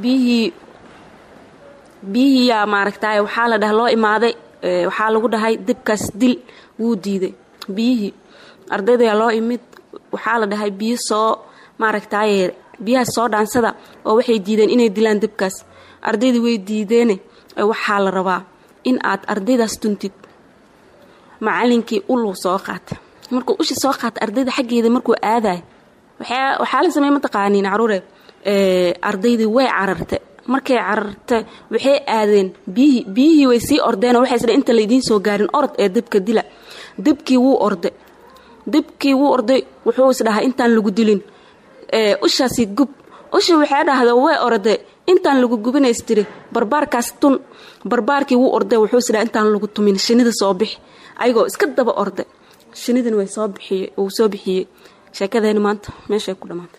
biyihii yaa maaragtay waxaa la dhahay loo imaaday. Waxaa lagu dhahay dibkaas dil. Wuu diiday. biyihii ardayda loo imid. waxaa la dhahay biyo soo maaragtay biyaha soo dhaansada oo waxay diideen inay dilaan dibkaas. Ardaydu way diideen. Waxaa la rabaa in aad ardaydaas tuntid. macalinkii uu soo qaatay. Markuu ushi soo qaatay ardayda xageeda markuu aaday waxaa la sameeyay mataqaaniin caruure ardaydu way carartay. Markay carartay waxay aadeen biyihii way sii ordeen. Waxay isla inta la idin soo gaarin orod ee dibka dila. Dibkii wuu orday. Wuxuu is dhahay intaan lagu dilin ushaasi gub. Ushi waxay dhahday way orday intaan lagu gubinaystiri barbaarkaas tun. Barbaarkii wuu orday. Wuxuu is dhahay intaan lagu tumin shinida soo bixi. Ayagoo iska daba orday. Shinidan way soo bixiyay. Sheekadeena maanta meeshay ku dhamaatay.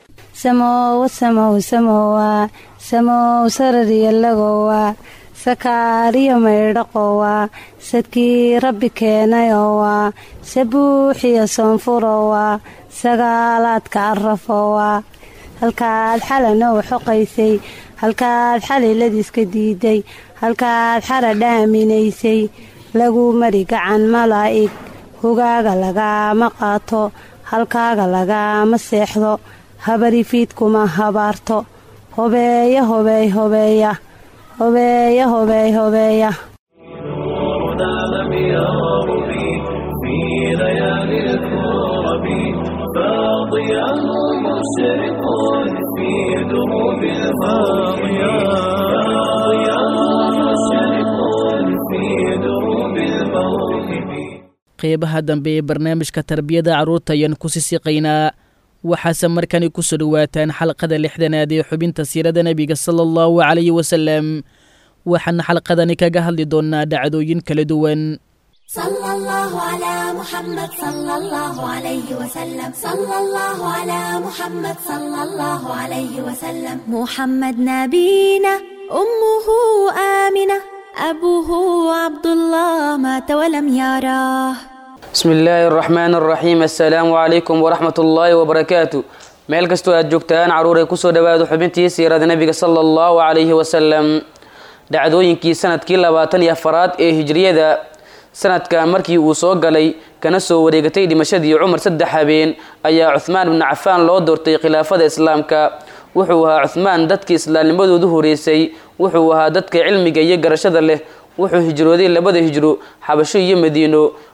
samow sarariya lagowa sakaariyo maydhaqowa sadkii rabbi keenayowa sabuuxiyo soonfurowa sagaalaadka arafowa halkaad xalanoo xoqaysay, halkaad xaliladiiska diiday, halkaad xara dhaaminaysay lagu mari gacan malaa'ig. hogaaga lagaama qaato, halkaaga lagaama seexdo, habari fiidkuma habaarto. hobeeya hobeey hobeeya hobeeya hobeey hobeeya. qeybaha dambe ee barnaamijka tarbiyada carruurta ayaan ku sisiqaynaa. waxaase markani ku soo dhowaataan xalqada 60aad ee xubinta siirada nebiga sala allahu calayhi wasalam. waxaana xalqadani kaga hadli doonaa dhacdooyin kala duwan. صلى الله على محمد صلى الله عليه وسلم صلى الله على محمد صلى الله عليه وسلم محمد نبينا أمه آمنة أبوه عبد الله مات ولم يراه. بسم الله الرحمن الرحيم. السلام عليكم ورحمة الله وبركاته. meel kastoo aad joogtaan caruuray kusoo dhawaado xubintii siirada nabiga sala allahu calayhi wasalam. dhacdooyinkii sanadkii 24 ee hijriyada. sanadka markii uu soo galay kana soo wareegatay dhimashadii Umar 3 habeen ayaa Uthman ibn Affan loo doortay khilaafada islaamka. wuxuu ahaa Uthman dadkii islaamnimadoodu horeysay. wuxuu ahaa dadka cilmiga iyo garashada leh. wuxuu hijrooday 2 hijro Xabasho iyo Madiino.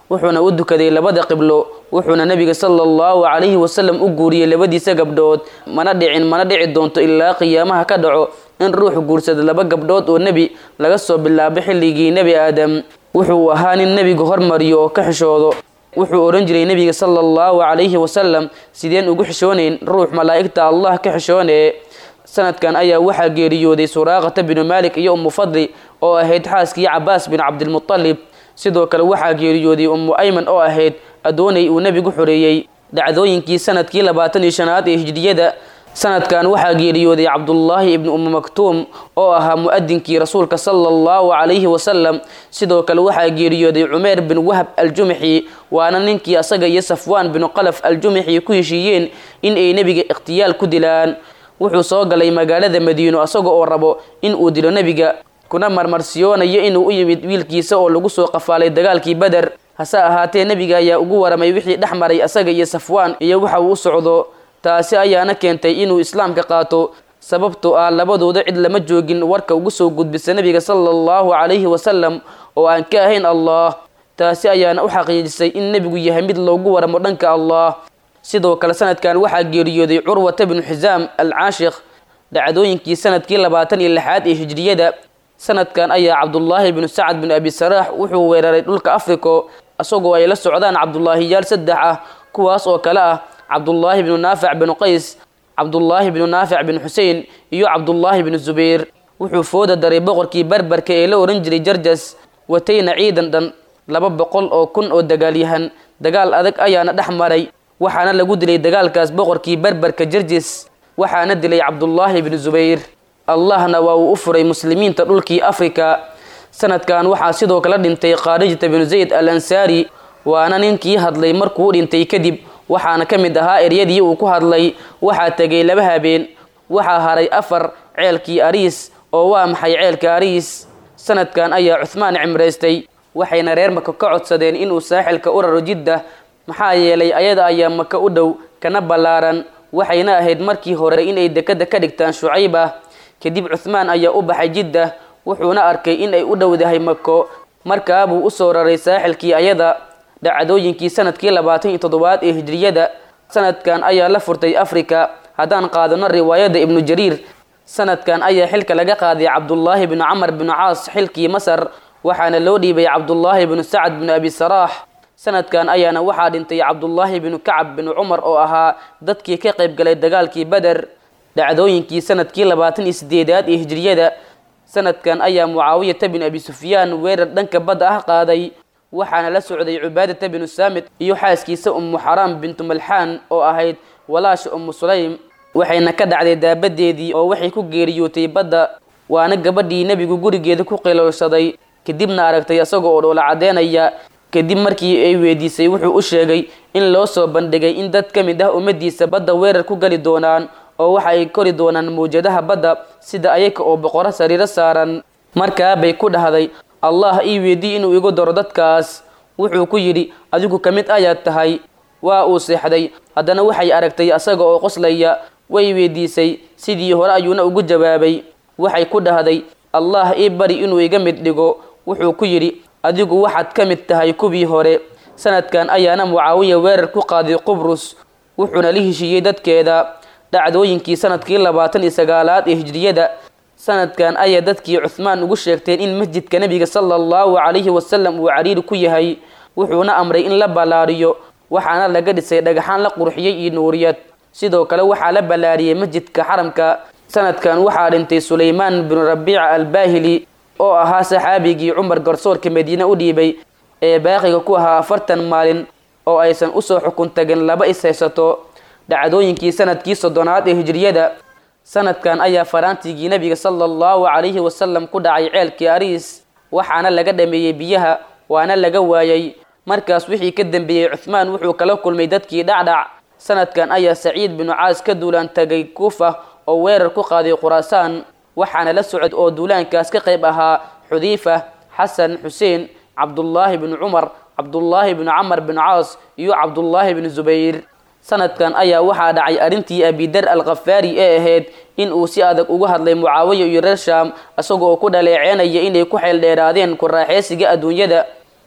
wuxuuna u dukaday labada qiblo wuxuuna nabiga sallallahu alayhi wasallam u guuriyay labadiisa gabdhood mana dhici doonto ilaa qiyaamaha ka dhaco in ruuxu guursado laba gabdhood oo nebi laga soo bilaabo xilligii nebi aadam wuxuu ahaa nin nebiga hormariyo oo ka xishoodo wuxuu oran jiray nabiga sallallahu alayhi wasallam sideen ugu xishoonayn ruux malaa'igta Allah ka xishoonee sanadkan ayaa waxaa geeriyooday Suraaqata bin Malik iyo Ummu Fadli oo ahayd xaaskii Cabbaas bin Abdul Muttalib sidoo kale waxaa geeriyooday Ummu Ayman oo ahayd adoonay uu nabigu xoreeyay dhacdooyinkii sanadkii 25aad ee hijriyada sanadkan waxaa geeriyooday Cabdullah ibn Maktum oo ahaa muadinkii rasuulka sallallahu alayhi wasallam sidoo kale waxaa geeriyooday Umayr bin Wahb al-Jumahi waana ninkii asaga iyo Safwan bin Qalaf al-Jumahi ku heshiiyeen in ay nabiga ikhtiyaal ku dilaan wuxuu soo galay magaalada Madiino asaga oo rabo in uu dilo nabiga kuna marmarsiyoonayo inuu u yimid wiilkiisa oo lagu soo qafaalay dagaalkii Badar hase ahaatee nabiga ayaa ugu waramay wixii dhaxmaray asaga iyo Safwan iyo waxa uu u socdo taasi ayaana keentay inuu islaamka qaato sababtoo ah labadooda cid lama joogin warka ugu soo gudbisay nabiga sallallahu alayhi wasallam oo aan ka ahayn Allah taasi ayaana u xaqiijisay in nabigu yahay mid loogu waramo dhanka Allah sidoo kale sanadkan waxaa geeriyooday Urwa ibn Hizam al-Aashiq dhacdooyinkii sanadkii 26aad ee hijriyada sanadkan ayaa Abdullah ibn Sa'd bin Abi Sarah wuxuu weeraray dhulka Afrika asagoo ay la socdaan Abdullahiyaal saddex ah kuwaas oo kala ah Abdullah ibn Nafi' bin Qays Abdullah ibn Nafi' bin Hussein iyo Abdullah ibn Zubair wuxuu fooda daray boqorkii barbarka ee la oran jiray Jarjas watayna ciidan dhan 200 oo kun oo dagaalyahan dagaal adag ayaana dhaxmaray waxaana lagu dilay dagaalkaas boqorkii barbarka Jarjas waxaana dilay Abdullah ibn Zubair Allahna waa uu u furay muslimiinta dhulkii Afrika sanadkan waxaa sidoo kale dhintay Kharija ibn Zayd al-Ansari waana ninkii hadlay markuu dhintay kadib waxaana kamid ahaa eryadii uu ku hadlay waxaa tagay laba habeen waxaa haray 4 ceelkii Ariis oo waa maxay ceelka Ariis sanadkan ayaa Uthman cimraystay waxayna reer Makka ka codsadeen inuu saaxilka u raro Jidda maxaa yeelay ayada ayaa Makka u dhow kana balaaran waxayna ahayd markii hore inay dekada ka dhigtaan Shucayba kadib Uthman ayaa u baxay Jidda wuxuuna arkay in ay u dhowdahay Makka markaa buu u soo raray saaxilkii ayada dhacdooyinkii sanadkii 27aad ee hijriyada sanadkan ayaa la furtay Afrika hadaan qaadano riwaayada Ibn Jarir sanadkan ayaa xilka laga qaaday Abdullah ibn Amr ibn Aas xilkii Masar waxaana loo dhiibay Abdullah ibn Sa'd bin Abi Sarah sanadkan ayaana waxaa dhintay Abdullah ibn Ka'b bin Umar oo ahaa dadkii ka qayb galay dagaalkii Badar dhacdooyinkii sanadkii 28aad ee hijriyada sanadkan ayaa Muawiya ibn Abi Sufyan weerar dhanka badda ah qaaday waxaana la socday Ubaada ibn Samit iyo xaaskiisa Haram bint Malhan oo ahayd walaasha Sulaym waxayna ka dhacday daabadeedii oo waxay ku geeriyootay badda waana gabadhii nabigu gurigeeda ku qiilowsaday kadibna aragtay asagoo oo dhoola cadeynaya kadib markii ay weydiisay wuxuu u sheegay in loo soo bandhigay in dad kamid ah ummadiisa badda weerar ku gali doonaan oo waxa ay kori doonaan mawjadaha badda sida ayaka oo boqor sariiro saaran markaa bay ku dhahday Allah ii weydii inuu igu daro dadkaas wuxuu ku yiri adigu kamid ayaad tahay waa uu seexday haddana waxay aragtay asaga oo qoslaya way weydiisay sidii hore ayuuna ugu jawaabay waxay ku dhahday Allah ii bari inuu iga mid dhigo wuxuu ku yiri adigu waxaad kamid tahay kubii hore sanadkan ayaana Muawiya weerar ku qaaday Qubrus wuxuuna la heshiiyay dadkeeda dhacdooyinkii sanadkii 29aad ee hijriyada sanadkan ayaa dadkii Uthman ugu sheegteen in masjidka nabiga sallallahu alayhi wasallam uu cariir ku yahay wuxuuna amray in la balaariyo waxaana laga dhisay dhagaxaan la qurxiyay iyo nuuriyad sidoo kale waxaa la balaariyay masjidka xaramka sanadkan waxaa dhintay Sulaymaan bin Rabi'a al-Bahili oo ahaa saxaabigii Umar garsoorka Madiina u dhiibay ee baaqiga ku ahaa 40 maalin oo aysan u soo xukun tagin laba ishaysato dhacdooyinkii sanadkii 30aad ee hijriyada sanadkan ayaa faraantigii nabiga sallallahu alayhi wasallam ku dhacay ceelkii Ariis waxaana laga dhameeyay biyaha waana laga waayay markaas wixii ka dambeeyay Uthman wuxuu kala kulmay dadkii dhacdhac sanadkan ayaa Saciid bin Aas ka duulaan tagay Kufa oo weerar ku qaaday Khuraasaan waxaana la socod oo duulaankaas ka qayb ahaa Xudayfa Xasan Xuseen Abdullah ibn Umar Abdullah ibn Amr bin Aas iyo Abdullah ibn Zubair sanadkan ayaa waxaa dhacay arintii Abi Dar al-Ghaffari ee ahayd in uu si adag uga hadlay Muawiya iyo reer Sham asagoo ku dhaleeceynaya inay ku xeel dheeraadeen ku raaxaysiga adduunyada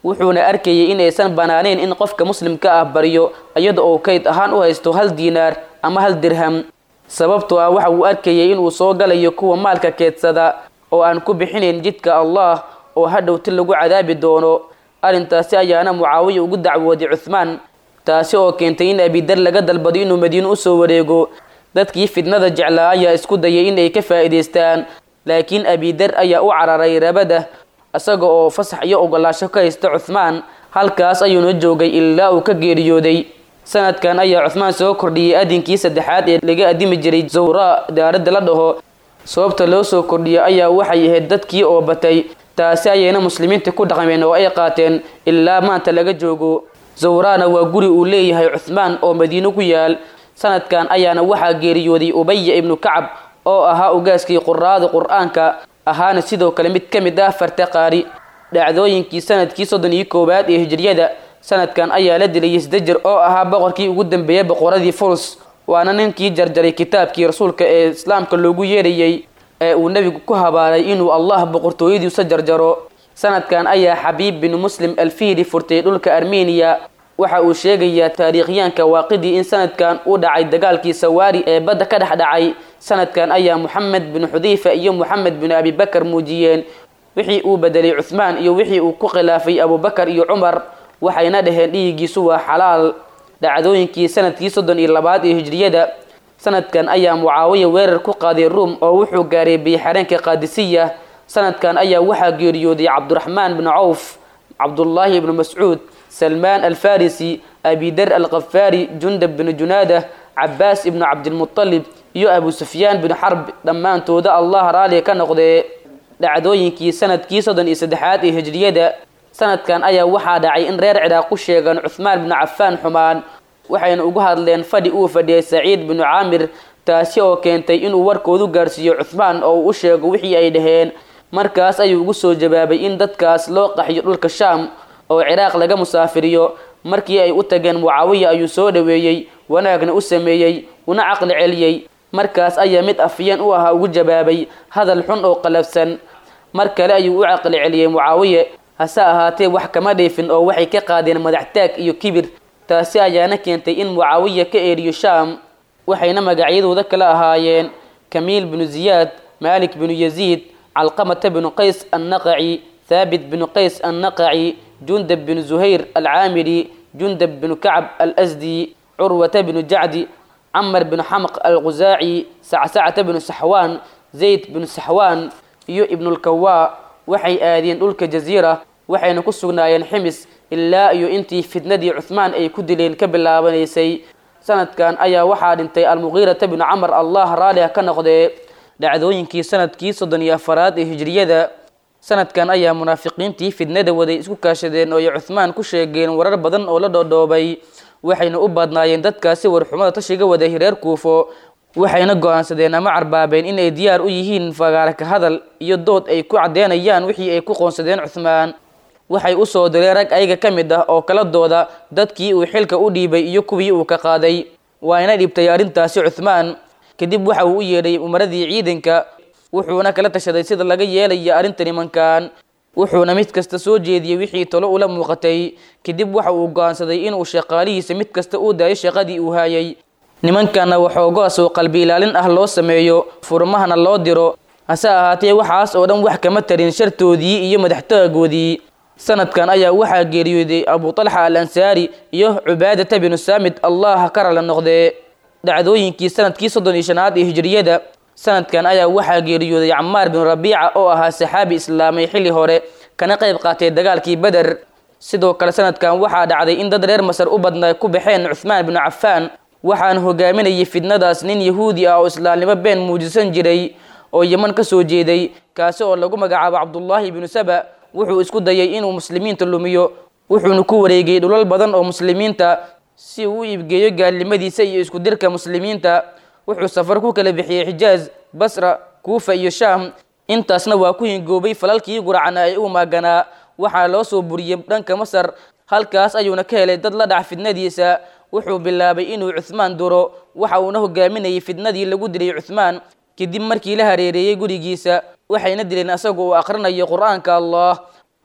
wuxuuna arkayay inaysan banaanayn in qofka muslimka ah baryo iyada oo kayd ahaan u haysto 1 diinaar ama 1 dirham sababtoo ah waxa uu arkayay inuu soo galayo kuwa maalka keedsada oo aan ku bixinayn jidka Allah oo hadhowti lagu cadaabi doono arintaasi ayaana Muawiya ugu dacwooday Uthman taasi oo keentay in Abi Dar laga dalbado inuu Madiina u soo wareego dadkii fidnada jeclaa ayaa isku dayay inay ka faa'iideystaan laakiin Abi Dar ayaa u cararay rabada asaga oo fasax iyo ogolaasho ka haysta Uthman halkaas ayuu joogay ilaa uu ka geeriyooday sanadkan ayaa Uthman soo kordhiyay adinkii saddexaad ee laga adimi jiray Zawra daarada la dhaho sababta loo soo kordhiyay ayaa waxay ahayd dadkii oo batay taasi ayayna muslimiinta ku dhaqmeen oo ay qaateen ilaa maanta laga joogo Zawrana waa guri uu leeyahay Uthman oo Madiina ku yaal sanadkan ayaana waxa geeriyooday Ubay ibn Ka'ab oo ahaa ugaaskii quraada Quraanka ahaana sidoo kale mid kamid ah farta qaari dhacdooyinkii sanadkii 31 ee hijriyada sanadkan ayaa la dilay Isdajir oo ahaa boqorkii ugu dambeeyay boqoradii Furs waana ninkii jarjaray kitaabkii rasuulka ee islaamka loogu yeerayay ee uu nabigu ku habaaray inuu Allah boqortooyadiisa jarjaro sanadkan ayaa Habib bin Muslim al-Fihri furtay dhulka Armenia waxa uu sheegayaa taariikhyaanka waaqidii in sanadkan uu dhacay dagaalkii Sawaari ee badda ka dhaxdhacay sanadkan ayaa Muhammad bin Hudayfa iyo Muhammad bin Abi Bakr muujiyeen wixii uu bedelay Uthman iyo wixii uu ku khilaafay Abu Bakr iyo Umar waxayna dhaheen dhiigiisu waa xalaal dhacdooyinkii sanadkii 32 ee hijriyada sanadkan ayaa Muawiya weerar ku qaaday Rum oo wuxuu gaaray biixareenka Qadisiyah sanadkan ayaa waxa geeriyooday Abdurrahman bin Auf Abdullah ibn Mas'ud Salman al-Farisi Abi Dar al-Ghaffari Jundab bin Junada Abbas ibn Abd al-Muttalib iyo Abu Sufyan bin Harb dhamaantooda Allah raali ka noqday dhacdooyinkii sanadkii 33 ee hijriyada sanadkan ayaa waxa dhacay in reer Ciraaq ku sheegan Uthman bin Affan xumaan waxayna ugu hadleen fadhi uu fadhiyay Saeed bin Amir taasi oo keentay inuu warkoodu gaarsiiyo Uthman oo uu sheego wixii ay dhaheen markaas ayuu ugu soo jawaabay in dadkaas loo qaxiyo dhulka Shaam oo Ciraaq laga musaafiriyo markii ay u tageen Muawiya ayuu soo dhaweeyay wanaagna u sameeyay una aqli celiyay markaas ayaa mid afiyeen u ahaa ugu jawaabay hadal xun oo qalafsan mar kale ayuu u aqli celiyay Muawiya hase ahaatee wax kama dheefin oo waxay ka qaadeen madaxtaag iyo kibir taasi ayaana keentay in Muawiya ka eeriyo Shaam waxayna magacyadooda kala ahaayeen Kamil bin Ziyad Malik bin Yazid Alqamah bin Qays an-Naqi Thabit bin Qays an-Naqi Jundab bin Zuhair al-Amiri Jundab bin Ka'b al-Azdi Urwa bin Ja'd Ammar bin Hamq al-Ghuza'i Sa'sa'a bin Sahwan Zayd bin Sahwan iyo Ibn al-Kawwa waxay aadeen dhulka Jazeera waxayna ku sugnaayeen Ximis ilaa iyo intii fitnadii Uthman ay ku dileen ka bilaabanaysay sanadkan ayaa waxa dhintay al-Mughira bin Amr Allah raali ka noqday dhacdooyinkii sanadkii 34 ee hijriyada sanadkan ayaa munaafiqiintii fitnada waday isku kaashadeen oo ay Uthman ku sheegeen warar badan oo la dhoodhoobay waxayna u badnaayeen dadkaasi warxumada tashiga waday reer Kuufo waxayna go'aansadeen ama carbaabeen in ay diyaar u yihiin fagaara ka hadal iyo dood ay ku cadeynayaan wixii ay ku qoonsadeen Uthman waxay u soo direen rag ayaga kamid ah oo kala dooda dadkii uu xilka u dhiibay iyo kuwii uu ka qaaday waana dhibtay arintaasi Uthman kadib waxa uu u yeeray umaradii ciidanka wuxuuna kala tashaday sida laga yeelayo arinta nimankan wuxuuna mid kasta soo jeediyay wixii talo ula muuqatay kadib waxa uu go'aansaday in uu shaqaalihiisa mid kasta u daayo shaqadii uu hayay nimankana waxoogaa soo qalbi ilaalin ah loo sameeyo furmahana loo diro hase ahaatee waxaas oo dhan wax kama tarin shartoodii iyo madaxtoogoodii sanadkan ayaa waxa geeriyooday Abu Talha al-Ansari iyo Ubaada bin Samit Allah ka rala noqday dhacdooyinkii sanadkii 35 ee hijriyada sanadkan ayaa waxa geeriyooday Ammar bin Rabi'a oo ahaa saxaabi islaamay xilli hore kana qayb qaatay dagaalkii Badr sidoo kale sanadkan waxa dhacday in dad reer Masar u badnaa ku baxeen Uthman bin Affan waxaan hogaaminayay fidnadaas nin Yahuudi ah oo islaamnimo been muujisan jiray oo Yemen ka soo jeeday kaasi oo lagu magacaabo Abdullah ibn Saba wuxuu isku dayay inuu muslimiinta lumiyo wuxuuna ku wareegay dhulal badan oo muslimiinta si uu iibgeeyo gaalnimadiisa iyo isku dirka muslimiinta wuxuu safar ku kala bixiyay Xijaaz Basra Kuufa iyo Shaam intaasna waa ku hingoobay falalkii guracana ay u maaganaa waxa loo soo buriyay dhanka Masar halkaas ayuuna ka helay dad la dhac fidnadiisa wuxuu bilaabay inuu Uthman duro waxa uu hogaaminayay fidnadii lagu dilay Uthman kadib markii la hareereeyay gurigiisa waxayna dileen asagoo uu aqrinayo Quraanka Allah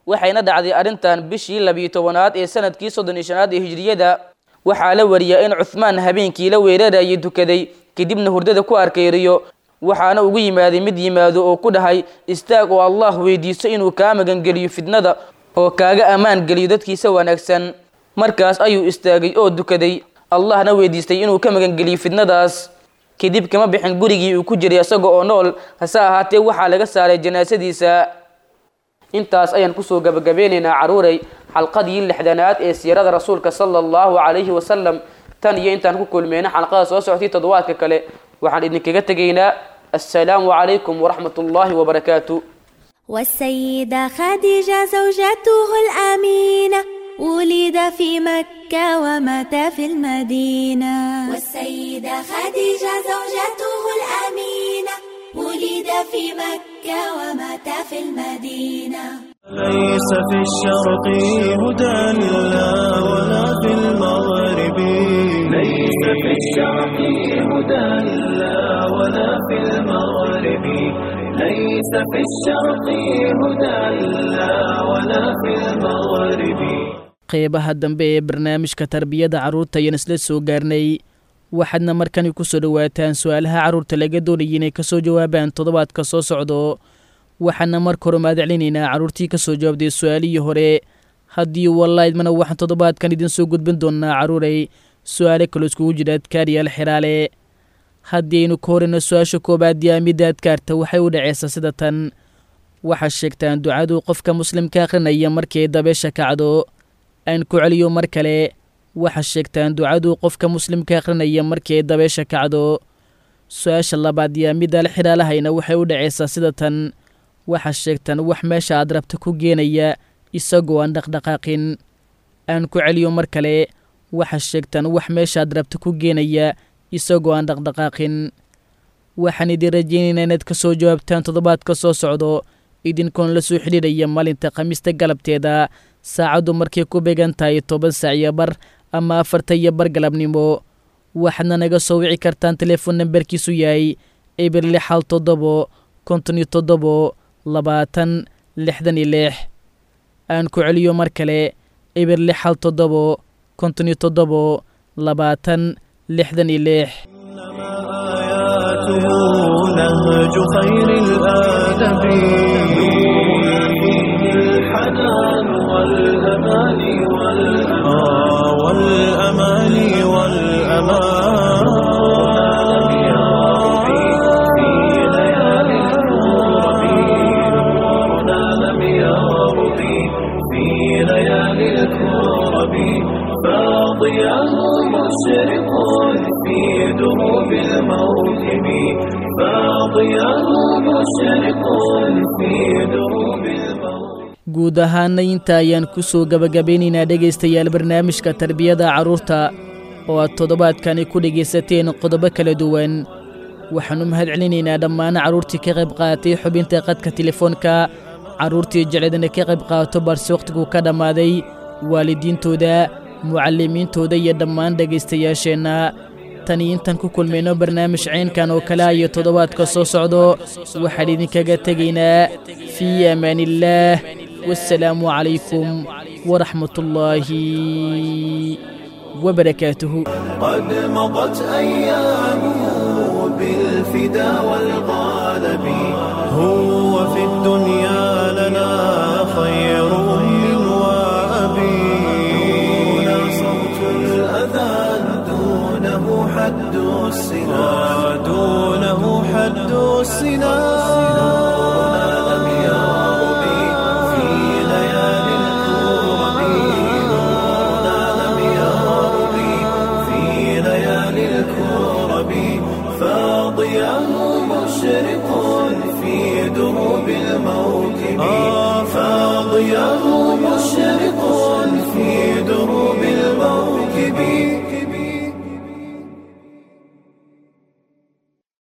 waxayna dhacday arrintan bishii 12aad ee sanadkii 35aad ee hijriyada. waxaa la wariyaa in Cuthmaan habeenkii la weerarayay dukaday kadibna hurdada ku arkay riyo, waxaana ugu yimaaday mid yimaado oo ku dhahay istaag oo Allah weydiiso inuu kaa magan geliyo fidnada oo kaaga amaan geliyo dadkiisa wanaagsan. markaas ayuu istaagay oo dukaday, Allahna weydiistay inuu ka magan geliyo fidnadaas. kadib kama bixin gurigii uu ku jiray isaga oo nool, hase ahaatee waxaa laga saaray janaasadiisa. intaas ayaan kusoo gabagabeynaynaa caruuray xalqadii 6aad ee siirada rasuulka sallallahu alayhi wasallam. tan iyo intaan ku kulmeyna xalqada soo socotay toddobaadka kale waxaan idinkaga tegaynaa assalaamu calaykum waraxmatullaahi wabarakaatu. والسيدة خديجة زوجته الأمينة ولد في مكة ومات في المدينة. والسيدة خديجة زوجته الأمينة ولد في مكة ومات في المدينة. ليس في الشرق هدى لا ولا في المغرب، ليس في الشرق هدى لا ولا في المغرب، ليس في الشرق هدى لا ولا في المغرب. qeybaha dambe ee barnaamijka tarbiyada carruurta ayaan isla soo gaarnay. waxaadna markani ku soo dhawaataan su-aalaha carruurta laga doonayay inay ka soo jawaabaan toddobaadka soo socdo. waxaana marka hore mahadcelinaynaa carruurtii ka soo jawaabday su-aalihii hore. haddii wallaydmana waxaan toddobaadkan idin soo gudbin doonaa carruuray su-aale kaloo iskugu jira adkaariyaal xiraale. haddii aynu ka horeyno su-aasha koobaad yaa midda adkaarta waxay u dhaceysaa sida tan. waxaa sheegtaan ducadu qofka muslimka akhrinaya markay dabeesha kacdo. aan ku celiyo mar kale, waxaa sheegtaan ducadu qofka muslimka akhrinaya markay dabeesha kacdo. su-aasha labaad yaa midda alxiraalahayna waxay u dhaceysaa sida tan. waxaa sheegtaan wax meesha aad rabta ku geenaya isagoo aan dhaqdhaqaaqin. aan ku celiyo mar kale, waxaa sheegtaan wax meesha aad rabta ku geenaya isagoo aan dhaqdhaqaaqin. waxaan idin rajaynaynaa inaad ka soo jawaabtaan toddobaadka soo socdo idinkoon la soo xidhiidhaya maalinta khamiista galabteeda saacaddu markay ku beegan tahay 10:00 ama 4:00 galabnimo. waxaadna naga soo wici kartaan telefoon nambarkiisu yahay 0617572066. aan ku celiyo mar kale 0617572066. نهج خير الآدب فيه الحنان والأمان والأمان والأمان يا ربي في ليالي الكرب، نورنا لم يا ربي في ليالي الكرب، فاضياه مشرق في دروب الموكب، فاضياه مشرق في دروب الموكب. guud ahaana inta ayaan ku soo gabagabeynaynaa dhegaystayaal barnaamijka tarbiyada carruurta oo aad toddobaadkani ku dhegaysateen qodobo kala duwan. waxaan u mahadcelinaynaa dhammaan carruurtii ka qayb qaadatay xubinta qadka telefoonka, carruurtii jecladana ka qayb qaadato balse wakhtigu ka dhammaaday, waalidiintooda, mucallimiintooda iyo dhammaan dhegaystayaasheenna. tan iyo intaan ku kulmayno barnaamij caynkan oo kale iyo toddobaadka soo socdo waxaan idinkaga tegaynaa fii amaanillaah. والسلام عليكم ورحمة الله وبركاته. قد مضت أيامه بالفدا والغالب، هو في الدنيا لنا خير أم وأبي، دون صوت الأذان دونه حد السنا، دونه حد السنا. مشرق في دروب الموكب، فاضياه